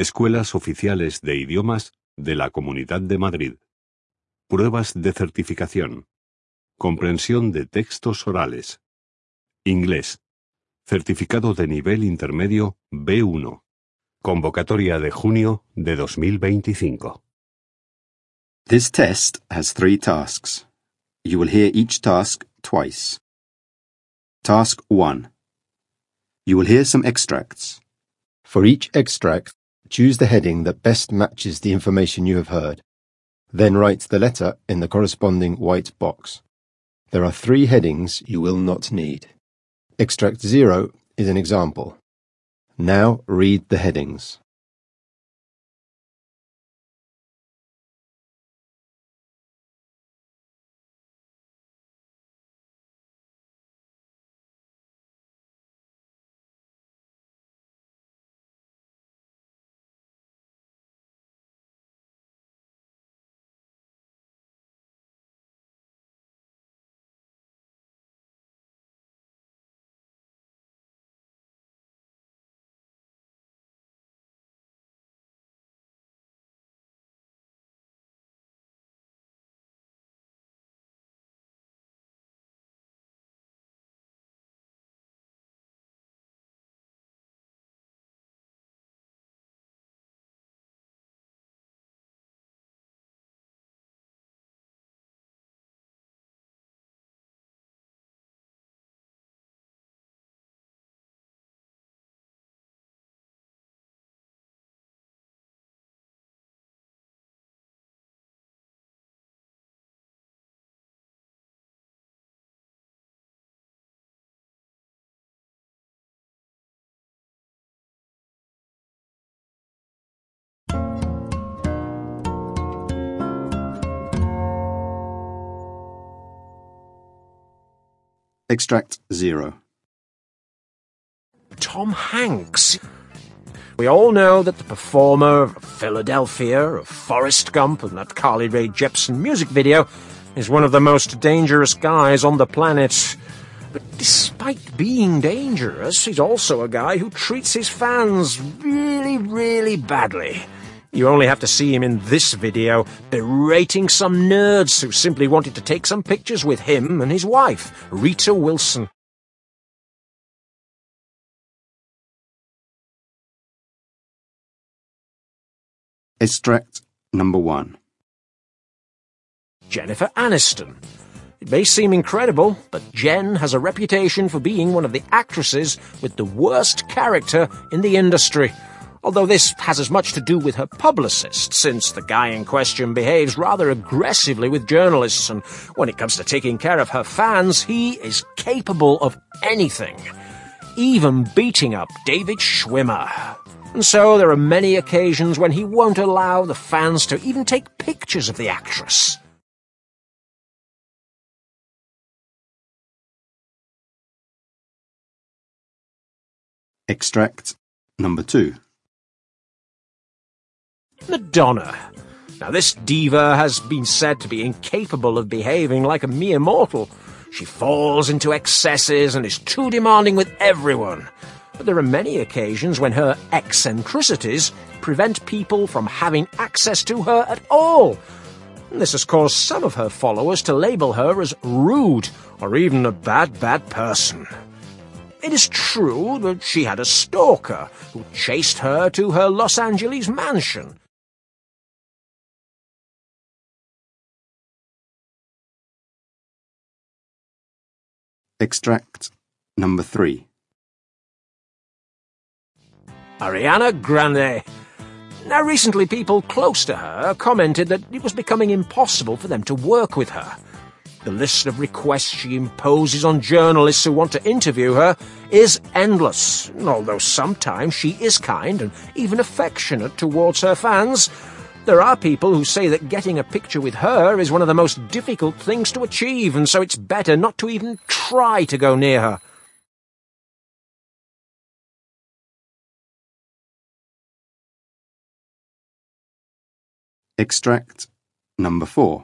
Escuelas Oficiales de Idiomas de la Comunidad de Madrid. Pruebas de certificación. Comprensión de textos orales. Inglés. Certificado de nivel intermedio B1. Convocatoria de junio de 2025. This test has 3 tasks. You will hear each task twice. Task 1. You will hear some extracts. For each extract, choose the heading that best matches the information you have heard. Then write the letter in the corresponding white box. There are 3 headings you will not need. Extract 0 is an example. Now read the headings. Extract 0. Tom Hanks. We all know that the performer of Philadelphia, of Forrest Gump, and that Carly Rae Jepsen music video is one of the most dangerous guys on the planet. But despite being dangerous, he's also a guy who treats his fans really, really badly. You only have to see him in this video berating some nerds who simply wanted to take some pictures with him and his wife, Rita Wilson. Extract number 1. Jennifer Aniston. It may seem incredible, but Jen has a reputation for being one of the actresses with the worst character in the industry. Although this has as much to do with her publicist, since the guy in question behaves rather aggressively with journalists, and when it comes to taking care of her fans, he is capable of anything, even beating up David Schwimmer. And so there are many occasions when he won't allow the fans to even take pictures of the actress. Extract number 2. Madonna. Now, this diva has been said to be incapable of behaving like a mere mortal. She falls into excesses and is too demanding with everyone. But there are many occasions when her eccentricities prevent people from having access to her at all. And this has caused some of her followers to label her as rude or even a bad person. It is true that she had a stalker who chased her to her Los Angeles mansion. Extract number 3. Ariana Grande. Now, recently people close to her commented that it was becoming impossible for them to work with her. The list of requests she imposes on journalists who want to interview her is endless, although sometimes she is kind and even affectionate towards her fans. There are people who say that getting a picture with her is one of the most difficult things to achieve, and so it's better not to even try to go near her. Extract number 4.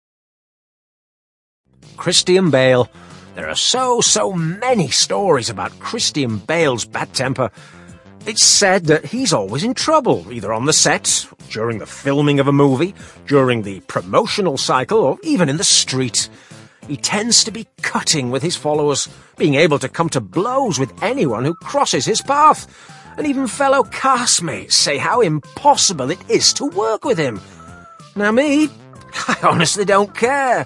Christian Bale. There are so many stories about Christian Bale's bad temper. It's said that he's always in trouble, either on the set, during the filming of a movie, during the promotional cycle, or even in the street. He tends to be cutting with his followers, being able to come to blows with anyone who crosses his path. And even fellow castmates say how impossible it is to work with him. Now me, I honestly don't care.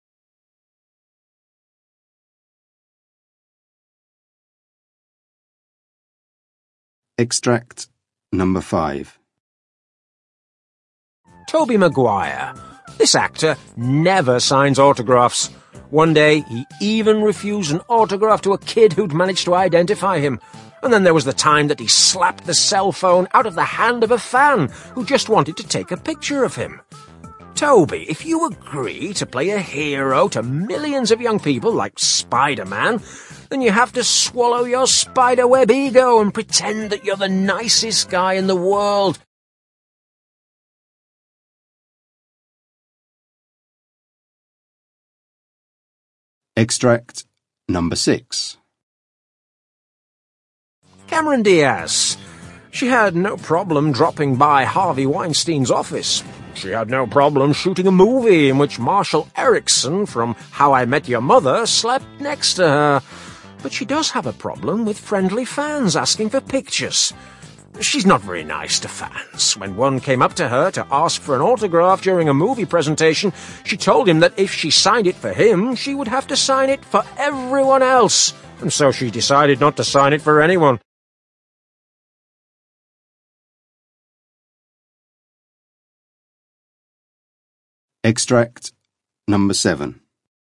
Extract number 5. Tobey Maguire. This actor never signs autographs. One day, he even refused an autograph to a kid who'd managed to identify him. And then there was the time that he slapped the cell phone out of the hand of a fan who just wanted to take a picture of him. Toby, if you agree to play a hero to millions of young people like Spider-Man, then you have to swallow your spiderweb ego and pretend that you're the nicest guy in the world. Extract number 6. Cameron Diaz. She had no problem dropping by Harvey Weinstein's office. She had no problem shooting a movie in which Marshall Erickson from How I Met Your Mother slept next to her. But she does have a problem with friendly fans asking for pictures. She's not very nice to fans. When one came up to her to ask for an autograph during a movie presentation, she told him that if she signed it for him, she would have to sign it for everyone else. And so she decided not to sign it for anyone. Extract number 7.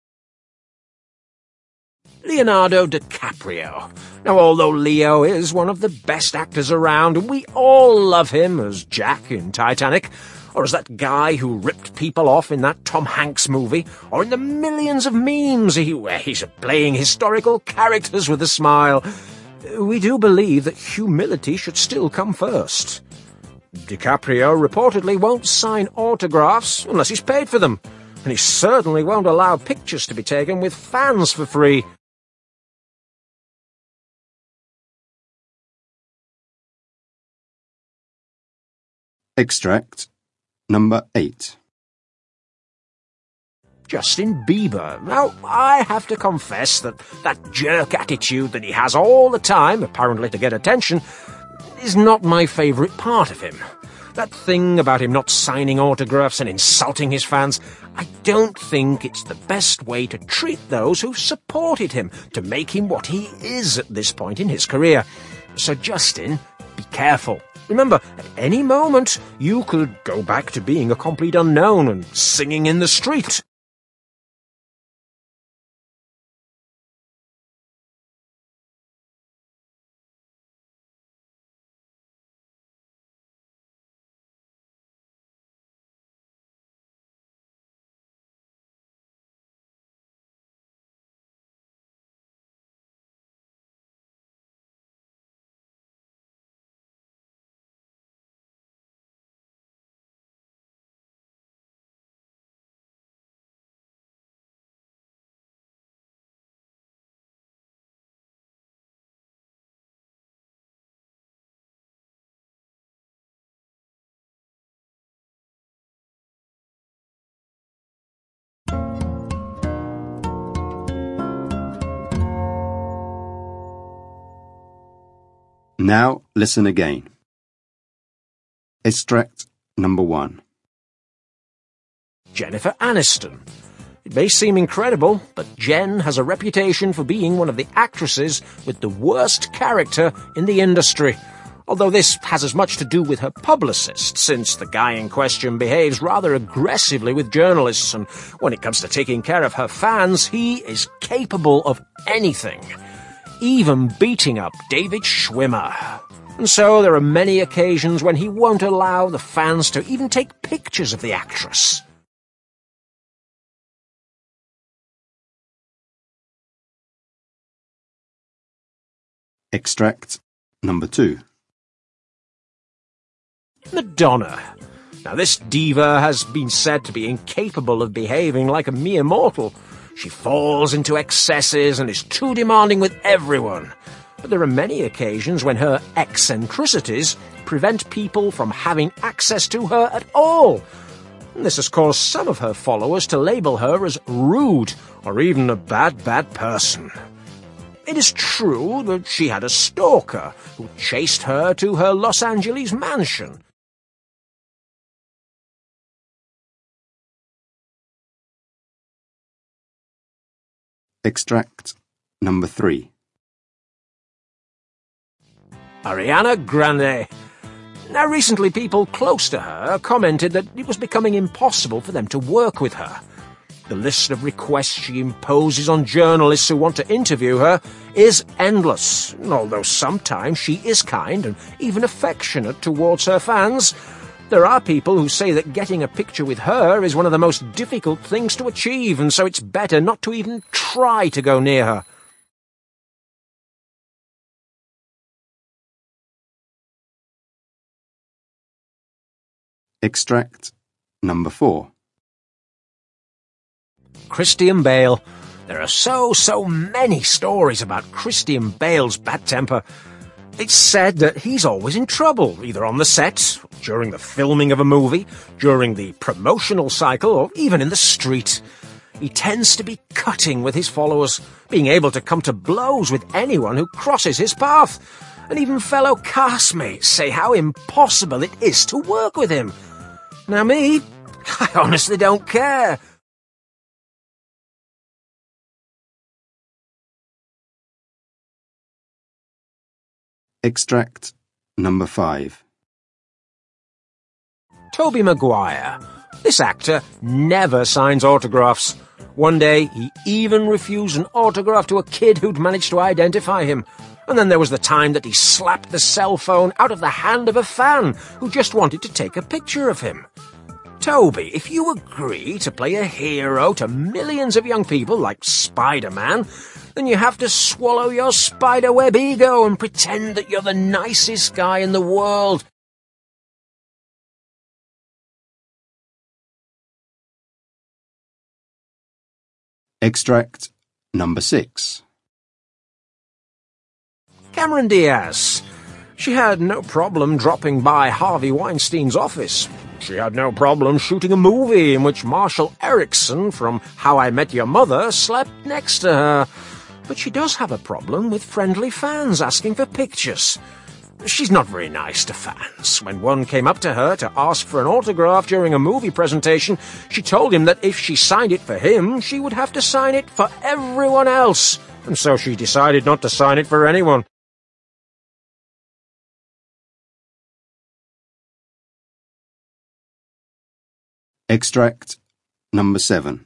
Leonardo DiCaprio. Now, although Leo is one of the best actors around, and we all love him as Jack in Titanic, or as that guy who ripped people off in that Tom Hanks movie, or in the millions of memes where he's playing historical characters with a smile, we do believe that humility should still come first. DiCaprio reportedly won't sign autographs unless he's paid for them, and he certainly won't allow pictures to be taken with fans for free. Extract number 8. Justin Bieber. Now, I have to confess that jerk attitude that he has all the time, apparently to get attention, is not my favourite part of him. That thing about him not signing autographs and insulting his fans, I don't think it's the best way to treat those who've supported him, to make him what he is at this point in his career. So Justin, be careful. Remember, at any moment, you could go back to being a complete unknown and singing in the street. Now listen again. Extract number 1. Jennifer Aniston. It may seem incredible, but Jen has a reputation for being one of the actresses with the worst character in the industry. Although this has as much to do with her publicist, since the guy in question behaves rather aggressively with journalists, and when it comes to taking care of her fans, he is capable of anything. Even beating up David Schwimmer. And so there are many occasions when he won't allow the fans to even take pictures of the actress. Extract number 2. Madonna. Now, this diva has been said to be incapable of behaving like a mere mortal. She falls into excesses and is too demanding with everyone. but there are many occasions when her eccentricities prevent people from having access to her at all. This has caused some of her followers to label her as rude or even a bad person. It is true that she had a stalker who chased her to her Los Angeles mansion. Extract number 3. Ariana Grande. Now, recently people close to her commented that it was becoming impossible for them to work with her. The list of requests she imposes on journalists who want to interview her is endless, although sometimes she is kind and even affectionate towards her fans. There are people who say that getting a picture with her is one of the most difficult things to achieve, and so it's better not to even try to go near her. Extract number 4. Christian Bale. There are so many stories about Christian Bale's bad temper. It's said that he's always in trouble, either on the set, during the filming of a movie, during the promotional cycle, or even in the street. He tends to be cutting with his followers, being able to come to blows with anyone who crosses his path. And even fellow castmates say how impossible it is to work with him. Now me, I honestly don't care. Extract number 5. Tobey Maguire. This actor never signs autographs. One day, he even refused an autograph to a kid who'd managed to identify him. And then there was the time that he slapped the cell phone out of the hand of a fan who just wanted to take a picture of him. Toby, if you agree to play a hero to millions of young people like Spider-Man, then you have to swallow your spiderweb ego and pretend that you're the nicest guy in the world. Extract number 6. Cameron Diaz. She had no problem dropping by Harvey Weinstein's office. She had no problem shooting a movie in which Marshall Erickson from How I Met Your Mother slept next to her. But she does have a problem with friendly fans asking for pictures. She's not very nice to fans. When one came up to her to ask for an autograph during a movie presentation, she told him that if she signed it for him, she would have to sign it for everyone else. And so she decided not to sign it for anyone. Extract number 7.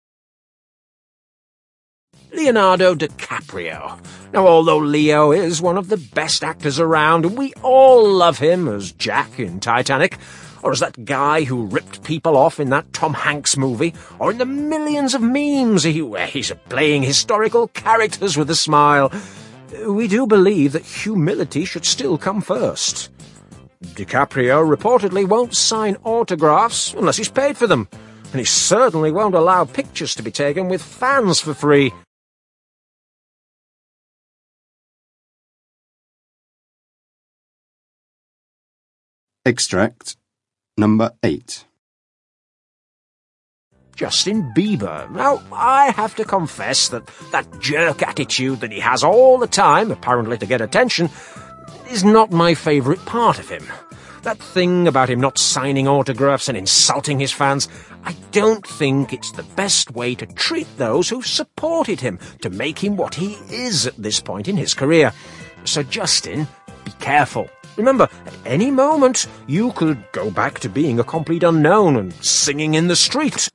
Leonardo DiCaprio. Now, although Leo is one of the best actors around, and we all love him as Jack in Titanic, or as that guy who ripped people off in that Tom Hanks movie, or in the millions of memes where he's playing historical characters with a smile, we do believe that humility should still come first. DiCaprio reportedly won't sign autographs unless he's paid for them, and he certainly won't allow pictures to be taken with fans for free. Extract number 8. Justin Bieber. Now, I have to confess that jerk attitude that he has all the time, apparently to get attention, is not my favourite part of him. That thing about him not signing autographs and insulting his fans, I don't think it's the best way to treat those who've supported him to make him what he is at this point in his career. So, Justin, be careful. Remember, at any moment, you could go back to being a complete unknown and singing in the street.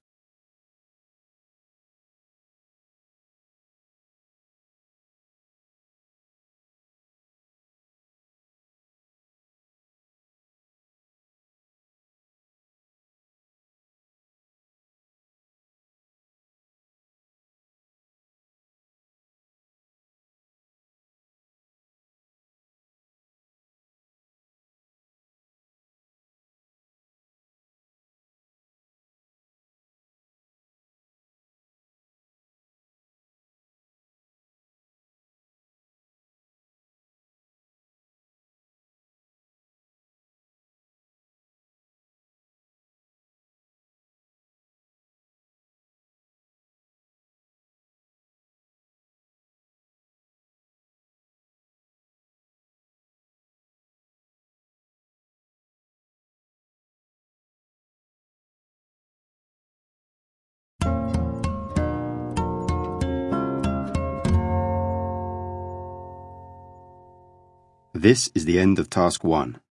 This is the end of task 1.